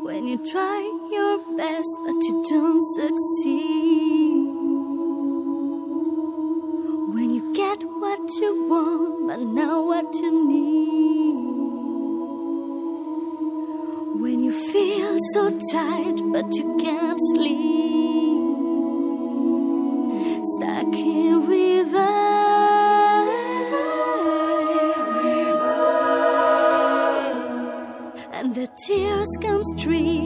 when you try your best but you don't succeed, when you get what you want but not what you need, when you feel so tired but you can't sleep, stuck in reverse. And the tears come streaming